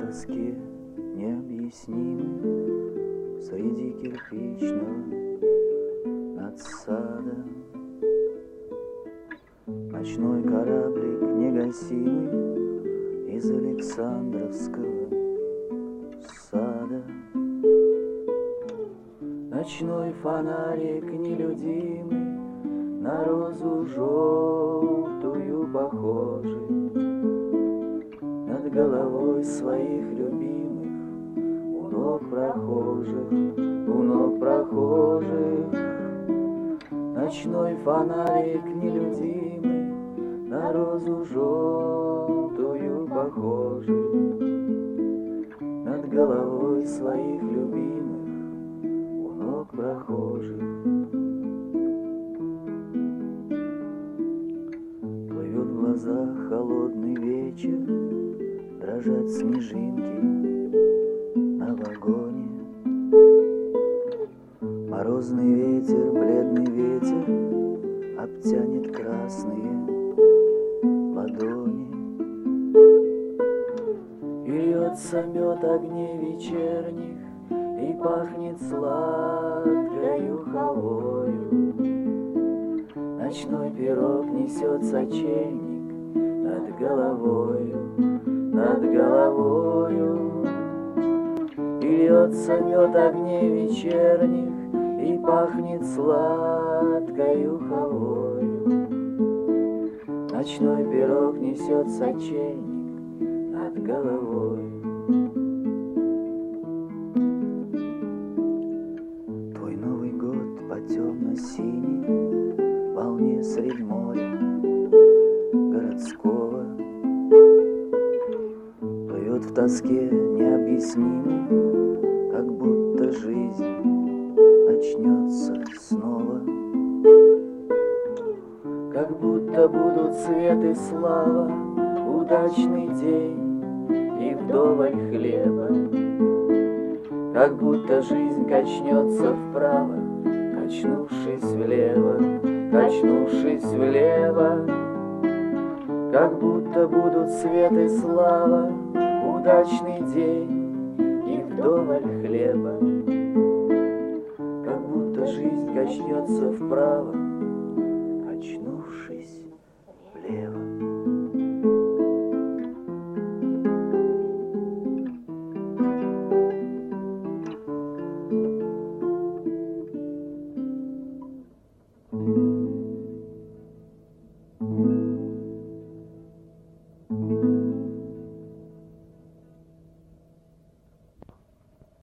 тоске необъяснимой среди кирпичного надсада. Ночной кораблик негасимый из Александровского сада. Ночной фонарик нелюдимый, на розу желтую похожий, над головой своих любимых, у ног прохожих, у ног прохожих. Ночной фонарик нелюдимый, на розу желтую похожий, над головой своих любимых, у ног прохожих. Плывет в глазах холодный вечер, дрожат снежинки на вагоне. Морозный ветер, бледный ветер обтянет красные ладони. И льется мед огней вечерних, и пахнет сладкою халвою. Ночной пирог несет сочельник над головою, над головою. И льется мед огней вечерних, и пахнет сладкою халвою. Ночной пирог несет сочельник над головой. Твой Новый год по темно-синей волне средь моря городского плывет в тоске необъяснимой, как будто жизнь начнется снова. Как будто будут свет и слава, удачный день и вдоволь хлеба. Как будто жизнь качнется вправо, качнувшись влево, качнувшись влево. Как будто будут свет и слава, удачный день и вдоволь хлеба. Как будто жизнь качнется вправо,